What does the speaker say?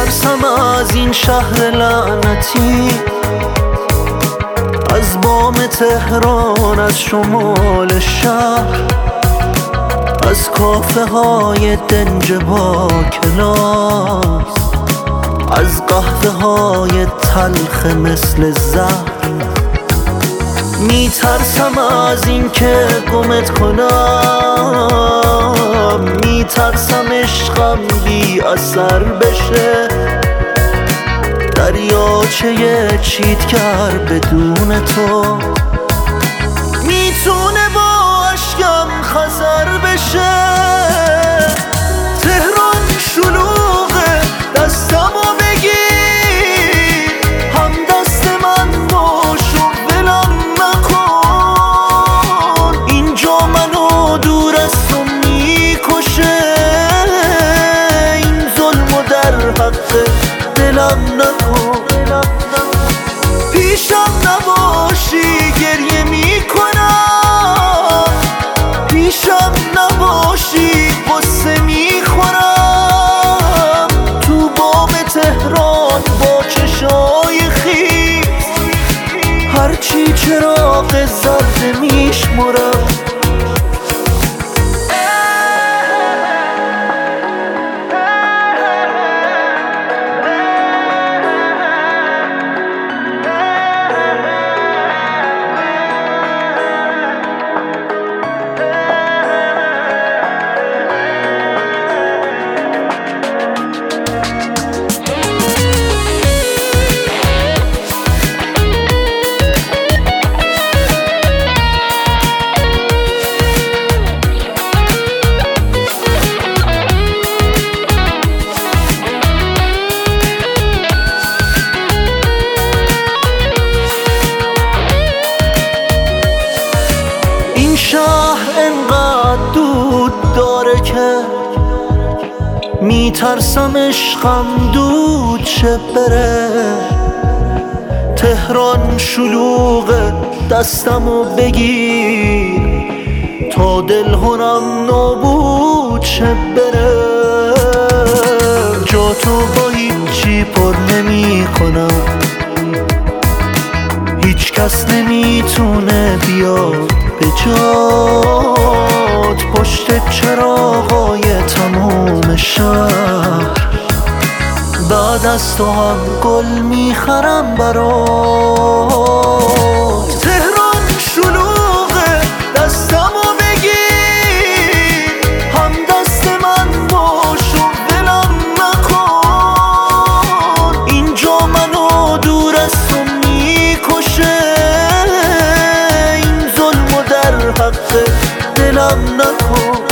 میترسم از این شهر لعنتی، از بام تهران، از شمال شهر، از کافه های دنج با کلاس، از قهوه های تلخ مثل زهر. میترسم از این که گمت کنم، میترسم عشقم بی اثر بشه، دریاچه چیتگر بدون تو میتونه با اشکم خزر بشه. تهران شلوغه، دستمو بگیر، هم دست من باش و ولم نکن. اینجا منو دور از تو میکشه، این ظلمو در حق دلم نکن. پیشم نباشی گریه میکنم، پیشم نباشی قصه میخورم. تو بام تهران با چشای خیس، هرچی چراغ زرد میشمرم. این شهر انقدر دود داره که میترسم عشقم دود شه بره. تهران شلوغه، دستمو بگیر تا دلهنم نابود شه بره. جا تو با هیچی پر نمی کنم، هیچ کس نمیتونه بیاد به جات. پشت چراغای تموم شهر، بعد از تو هم گل میخرم برات. تهران شلوغه، دستمو بگیر، هم دست من باش و ولم نکن. اینجا منو دور از تو میکشه، این ظلمو در حق دلم نکن.